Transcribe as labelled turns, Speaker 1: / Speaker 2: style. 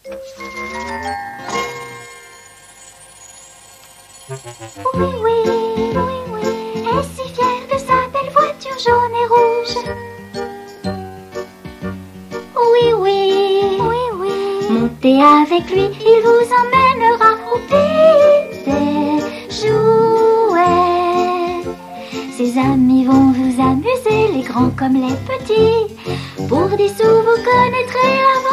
Speaker 1: Oui, oui, oui, oui, est si fier de sa belle voiture jaune et rouge. Oui, oui, oui, oui, montez avec lui, il vous emmènera au pays des jouets. Ses amis vont vous amuser, les grands comme les petits. Pour des sous, vous connaîtrez la